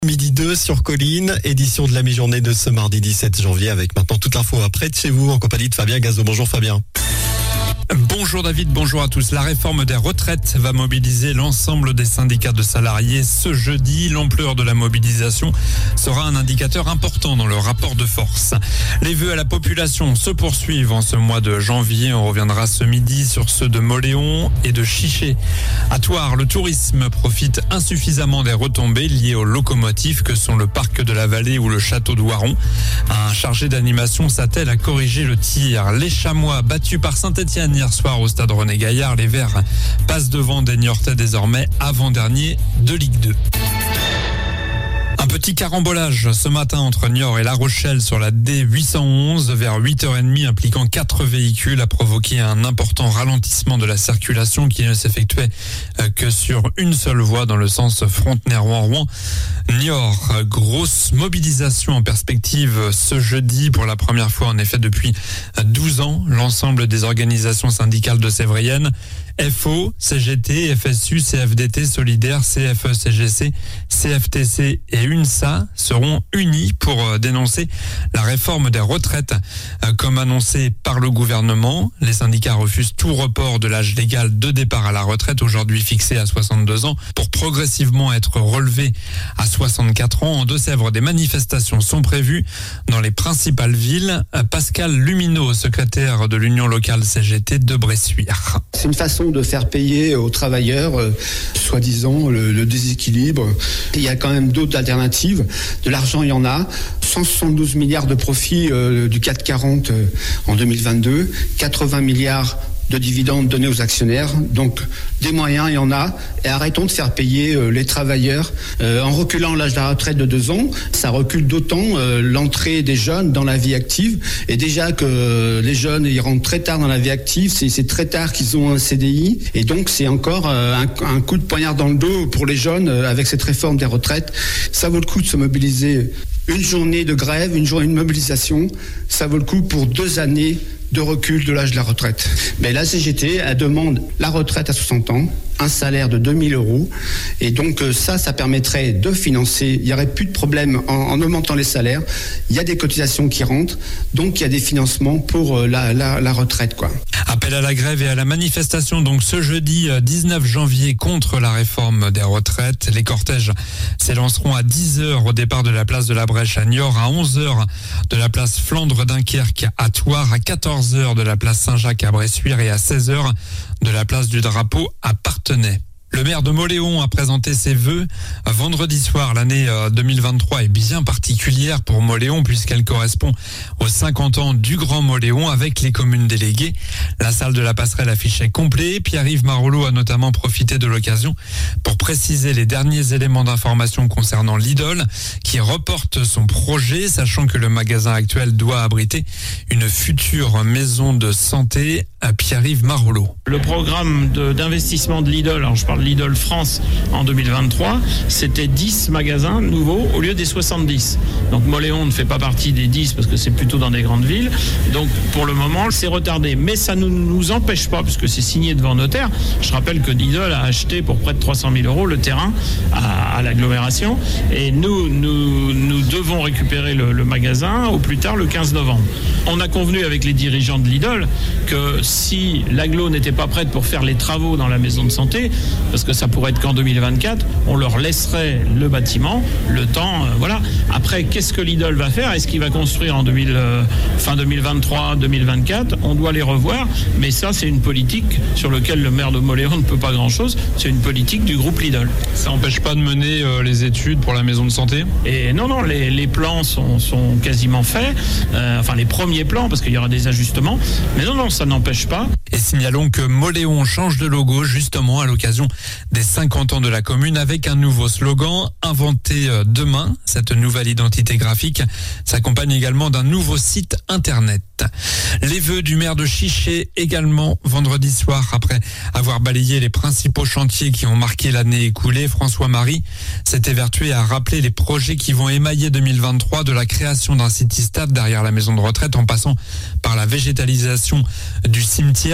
Midi 2 sur Colline, édition de la mi-journée de ce mardi 17 janvier avec maintenant toute l'info près de chez vous en compagnie de Fabien Gazo. Bonjour Fabien. Bonjour David, bonjour à tous. La réforme des retraites va mobiliser l'ensemble des syndicats de salariés ce jeudi. L'ampleur de la mobilisation sera un indicateur important dans le rapport de force. Les vœux à la population se poursuivent en ce mois de janvier. On reviendra ce midi sur ceux de Mauléon et de Chiché. À Thouars, le tourisme profite insuffisamment des retombées liées aux locomotives que sont le parc de la Vallée ou le château de Waron. Un chargé d'animation s'attelle à corriger le tir. Les Chamois battus par Saint-Etienne hier soir au stade René Gaillard, les Verts passent devant des Niortais désormais avant-dernier de Ligue 2. Un petit carambolage ce matin entre Niort et La Rochelle sur la D811 vers 8h30 impliquant 4 véhicules a provoqué un important ralentissement de la circulation qui ne s'effectuait que sur une seule voie dans le sens Frontenay-Rouen-Rouen. Niort, grosse mobilisation en perspective ce jeudi pour la première fois en effet depuis 12 ans. L'ensemble des organisations syndicales de Sévrienne, FO, CGT, FSU, CFDT, Solidaire, CFE, CGC, CFTC et UNSA seront unis pour dénoncer la réforme des retraites. Comme annoncé par le gouvernement, les syndicats refusent tout report de l'âge légal de départ à la retraite, aujourd'hui fixé à 62 ans, pour progressivement être relevé à 64 ans. En Deux-Sèvres, des manifestations sont prévues dans les principales villes. Pascal Lumineau, secrétaire de l'Union locale CGT de Bressuire. C'est une façon de faire payer aux travailleurs, soi-disant, le déséquilibre. Il y a quand même d'autres alternatives. De l'argent, il y en a. 172 milliards de profits du CAC 40 en 2022, 80 milliards de dividendes donnés aux actionnaires. Donc des moyens, il y en a. Et arrêtons de faire payer les travailleurs. En reculant l'âge de la retraite de 2 ans, ça recule d'autant l'entrée des jeunes dans la vie active. Et déjà que les jeunes, ils rentrent très tard dans la vie active, c'est très tard qu'ils ont un CDI. Et donc c'est encore un coup de poignard dans le dos pour les jeunes avec cette réforme des retraites. Ça vaut le coup de se mobiliser. Une journée de grève, une journée de mobilisation, ça vaut le coup pour 2 années de recul de l'âge de la retraite. Mais la CGT, elle demande la retraite à 60 ans, un salaire de 2000 €. Et donc ça permettrait de financer. Il n'y aurait plus de problème en augmentant les salaires. Il y a des cotisations qui rentrent, donc il y a des financements pour la retraite, quoi. Appel à la grève et à la manifestation donc ce jeudi 19 janvier contre la réforme des retraites. Les cortèges s'élanceront à 10h au départ de la place de la Brèche à Niort, à 11h de la place Flandre-Dunkerque à Thouars, à 14h de la place Saint-Jacques à Bressuire et à 16h de la place du Drapeau à Parthenay. Le maire de Mauléon a présenté ses vœux vendredi soir. L'année 2023 est bien particulière pour Mauléon puisqu'elle correspond aux 50 ans du Grand Mauléon avec les communes déléguées. La salle de la passerelle affichait complet. Pierre-Yves Marolleau a notamment profité de l'occasion pour préciser les derniers éléments d'information concernant Lidl qui reporte son projet, sachant que le magasin actuel doit abriter une future maison de santé. À Pierre-Yves Marolleau. Le programme d'investissement de Lidl, alors je parle Lidl France en 2023, c'était 10 magasins nouveaux au lieu des 70. Donc Mauléon ne fait pas partie des 10 parce que c'est plutôt dans des grandes villes. Donc pour le moment, c'est retardé. Mais ça ne nous empêche pas, puisque c'est signé devant notaire. Je rappelle que Lidl a acheté pour près de 300 000 € le terrain à l'agglomération. Et nous devons récupérer le magasin au plus tard le 15 novembre. On a convenu avec les dirigeants de Lidl que si l'agglo n'était pas prête pour faire les travaux dans la maison de santé, parce que ça pourrait être qu'en 2024, on leur laisserait le bâtiment, le temps, voilà. Après, qu'est-ce que Lidl va faire? Est-ce qu'il va construire en fin 2023, 2024? On doit les revoir, mais ça, c'est une politique sur laquelle le maire de Mauléon ne peut pas grand-chose. C'est une politique du groupe Lidl. Ça n'empêche pas de mener les études pour la maison de santé? Et non, les plans sont quasiment faits, enfin les premiers plans, parce qu'il y aura des ajustements, mais non, ça n'empêche pas. Et signalons que Mauléon change de logo justement à l'occasion des 50 ans de la commune avec un nouveau slogan inventé demain. Cette nouvelle identité graphique s'accompagne également d'un nouveau site internet. Les vœux du maire de Chiché également vendredi soir après avoir balayé les principaux chantiers qui ont marqué l'année écoulée. François Marie s'est évertué à rappeler les projets qui vont émailler 2023 de la création d'un city-stade derrière la maison de retraite en passant par la végétalisation du cimetière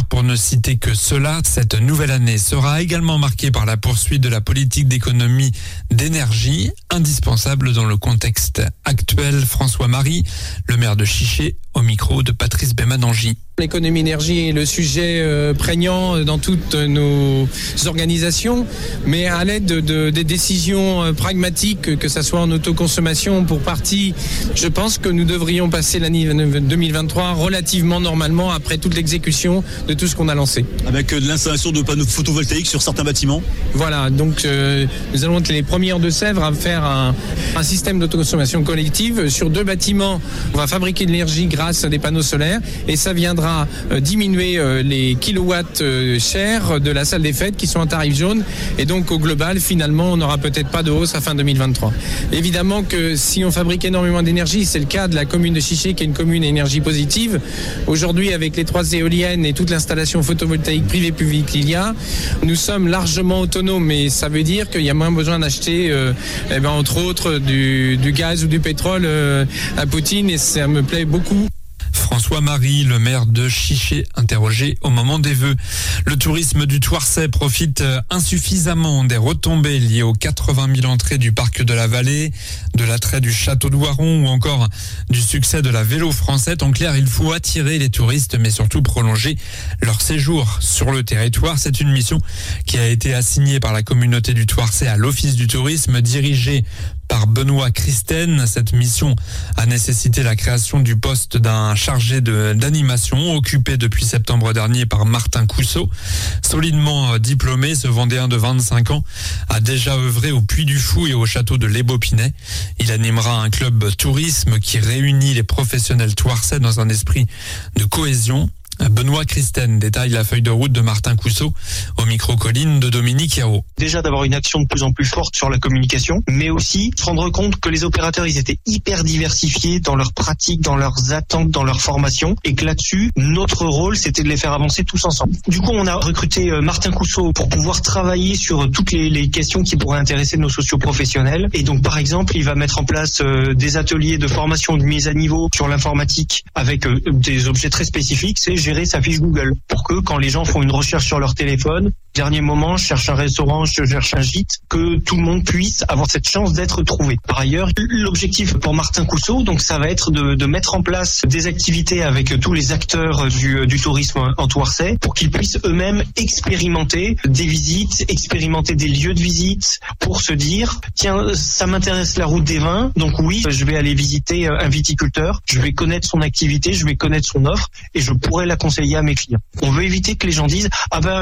solaire pour ne citer que cela. Cette nouvelle année sera également marquée par la poursuite de la politique d'économie d'énergie, indispensable dans le contexte actuel. François Marie, le maire de Chiché, au micro de Patrice Bémanangi. L'économie énergie est le sujet prégnant dans toutes nos organisations, mais à l'aide des décisions pragmatiques, que ce soit en autoconsommation pour partie, je pense que nous devrions passer l'année 2023 relativement normalement après toute l'exécution de tout ce qu'on a lancé. Avec de l'installation de panneaux photovoltaïques sur certains bâtiments. Voilà, donc nous allons être les premiers en Deux-Sèvres à faire un système d'autoconsommation collective. Sur 2 bâtiments, on va fabriquer de l'énergie grâce à des panneaux solaires et ça viendra diminuer les kilowatts chers de la salle des fêtes qui sont en tarif jaune, et donc au global finalement on n'aura peut-être pas de hausse à fin 2023. Évidemment que si on fabrique énormément d'énergie, c'est le cas de la commune de Chiché qui est une commune à énergie positive. Aujourd'hui, avec les 3 éoliennes et toute l'installation photovoltaïque privée publique qu'il y a, nous sommes largement autonomes, mais ça veut dire qu'il y a moins besoin d'acheter entre autres du gaz ou du pétrole à Poutine, et ça me plaît beaucoup. François Marie, le maire de Chiché, interrogé au moment des vœux. Le tourisme du Thouarçais profite insuffisamment des retombées liées aux 80 000 entrées du parc de la Vallée, de l'attrait du château de Voiron ou encore du succès de la Vélo Française. En clair, il faut attirer les touristes, mais surtout prolonger leur séjour sur le territoire. C'est une mission qui a été assignée par la communauté du Thouarçais à l'Office du tourisme, dirigé par Benoît Christen. Cette mission a nécessité la création du poste d'un chargé d'animation, occupé depuis septembre dernier par Martin Cousseau. Solidement diplômé, ce Vendéen de 25 ans a déjà œuvré au Puy du Fou et au château de l'Ébaupinet. Il animera un club tourisme qui réunit les professionnels thouarçais dans un esprit de cohésion. Benoît Christen détaille la feuille de route de Martin Cousseau au micro-colline de Dominique Yao. Déjà d'avoir une action de plus en plus forte sur la communication, mais aussi se rendre compte que les opérateurs, ils étaient hyper diversifiés dans leurs pratiques, dans leurs attentes, dans leur formation, et que là-dessus, notre rôle, c'était de les faire avancer tous ensemble. Du coup, on a recruté Martin Cousseau pour pouvoir travailler sur toutes les questions qui pourraient intéresser nos socioprofessionnels. Et donc, par exemple, il va mettre en place des ateliers de formation, de mise à niveau sur l'informatique avec des objets très spécifiques. C'est gérer sa fiche Google pour que quand les gens font une recherche sur leur téléphone, dernier moment, je cherche un restaurant, je cherche un gîte, que tout le monde puisse avoir cette chance d'être trouvé. Par ailleurs, l'objectif pour Martin Cousseau, donc ça va être de mettre en place des activités avec tous les acteurs du tourisme en Thouarçais pour qu'ils puissent eux-mêmes expérimenter des visites, expérimenter des lieux de visite pour se dire, tiens, ça m'intéresse la route des vins, donc oui, je vais aller visiter un viticulteur, je vais connaître son activité, je vais connaître son offre et je pourrais la conseiller à mes clients. On veut éviter que les gens disent,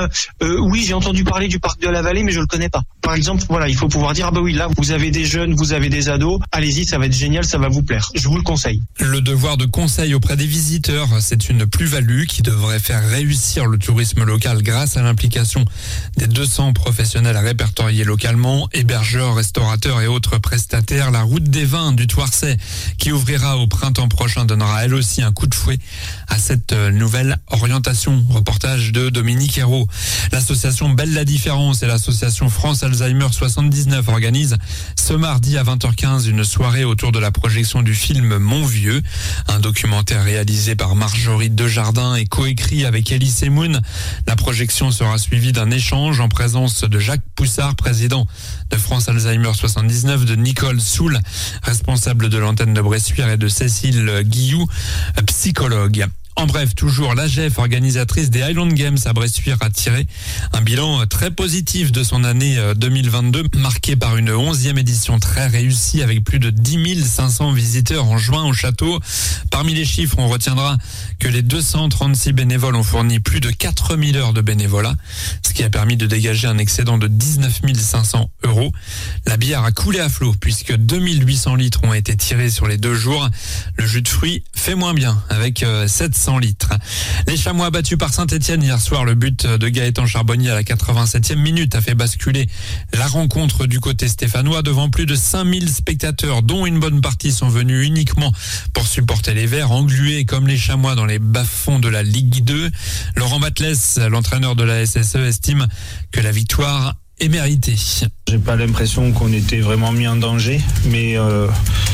oui, j'ai entendu parler du parc de la Vallée, mais je le connais pas. Par exemple, voilà, il faut pouvoir dire, oui, là, vous avez des jeunes, vous avez des ados, allez-y, ça va être génial, ça va vous plaire. Je vous le conseille. Le devoir de conseil auprès des visiteurs, c'est une plus-value qui devrait faire réussir le tourisme local grâce à l'implication des 200 professionnels répertoriés localement, hébergeurs, restaurateurs et autres prestataires. La route des vins du Thouarçais, qui ouvrira au printemps prochain, donnera elle aussi un coup de fouet à cette nouvelle orientation. Reportage de Dominique Hérault. L'association Belle la Différence et l'association France Alzheimer 79 organisent ce mardi à 20h15 une soirée autour de la projection du film Mon Vieux, un documentaire réalisé par Marjorie Desjardins et coécrit avec Elie Semoun. La projection sera suivie d'un échange en présence de Jacques Poussard, président de France Alzheimer 79, de Nicole Soul, responsable de l'antenne de Bressuire, et de Cécile Guillou, psychologue. En bref, toujours l'AGF, organisatrice des Highland Games à Bressuire, a tiré un bilan très positif de son année 2022, marqué par une 11e édition très réussie avec plus de 10 500 visiteurs en juin au château. Parmi les chiffres, on retiendra que les 236 bénévoles ont fourni plus de 4000 heures de bénévolat, ce qui a permis de dégager un excédent de 19 500 €. La bière a coulé à flot puisque 2800 litres ont été tirés sur les 2 jours. Le jus de fruits fait moins bien avec 700 litres. Les Chamois battus par Saint-Etienne hier soir. Le but de Gaëtan Charbonnier à la 87e minute a fait basculer la rencontre du côté stéphanois devant plus de 5000 spectateurs, dont une bonne partie sont venus uniquement pour supporter les Verts, englués comme les Chamois dans les bas-fonds de la Ligue 2. Laurent Batles, l'entraîneur de la SSE, estime que la victoire est méritée. J'ai pas l'impression qu'on était vraiment mis en danger, mais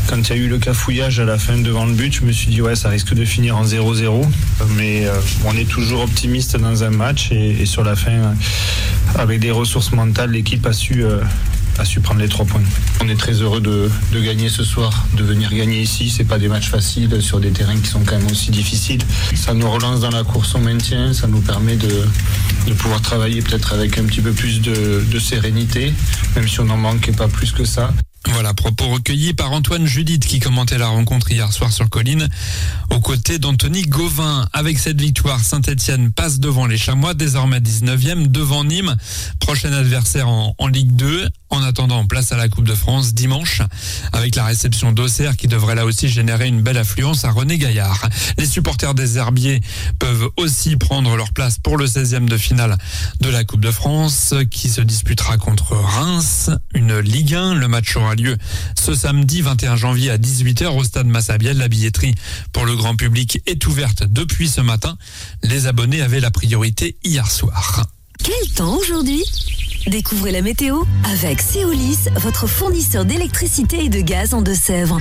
Quand il y a eu le cafouillage à la fin devant le but, je me suis dit ça risque de finir en 0-0. Mais on est toujours optimiste dans un match et sur la fin, avec des ressources mentales, l'équipe a su prendre les 3 points. On est très heureux de gagner ce soir, de venir gagner ici. C'est pas des matchs faciles sur des terrains qui sont quand même aussi difficiles. Ça nous relance dans la course au maintien, ça nous permet de pouvoir travailler peut-être avec un petit peu plus de sérénité, même si on n'en manquait pas plus que ça. Voilà, propos recueillis par Antoine Judith qui commentait la rencontre hier soir sur Colline, aux côtés d'Anthony Gauvin. Avec cette victoire, Saint-Etienne passe devant les Chamois, désormais 19e, devant Nîmes, prochain adversaire en Ligue 2. En attendant, place à la Coupe de France dimanche, avec la réception d'Auxerre qui devrait là aussi générer une belle affluence à René Gaillard. Les supporters des Herbiers peuvent aussi prendre leur place pour le 16e de finale de la Coupe de France qui se disputera contre Reims, une Ligue 1. Le match aura lieu ce samedi 21 janvier à 18h au stade Massabielle. La billetterie pour le grand public est ouverte depuis ce matin. Les abonnés avaient la priorité hier soir. Quel temps aujourd'hui ? Découvrez la météo avec Céolis, votre fournisseur d'électricité et de gaz en Deux-Sèvres.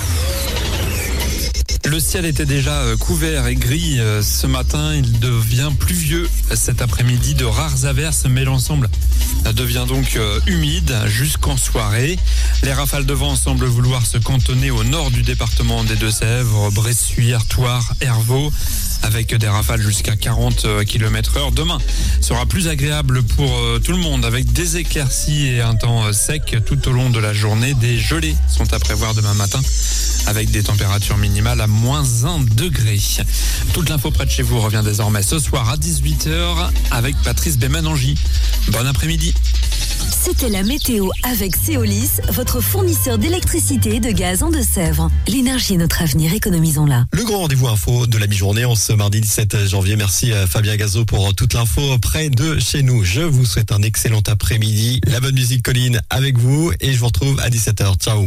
Le ciel était déjà couvert et gris ce matin. Il devient pluvieux cet après-midi, de rares averses, mais l'ensemble devient donc humide jusqu'en soirée. Les rafales de vent semblent vouloir se cantonner au nord du département des Deux-Sèvres, Bressuire, Thouars, Hervaux, avec des rafales jusqu'à 40 km/h. Demain sera plus agréable pour tout le monde, avec des éclaircies et un temps sec tout au long de la journée. Des gelées sont à prévoir demain matin, avec des températures minimales à -1 degré. Toute l'info près de chez vous revient désormais ce soir à 18h avec Patrice Bémanangi. Bon après-midi. C'était la météo avec Céolis, votre fournisseur d'électricité et de gaz en Deux-Sèvres. L'énergie est notre avenir, économisons-la. Le grand rendez-vous info de la mi-journée en ce mardi 17 janvier. Merci à Fabien Gazo pour toute l'info près de chez nous. Je vous souhaite un excellent après-midi. La bonne musique Colline avec vous et je vous retrouve à 17h. Ciao.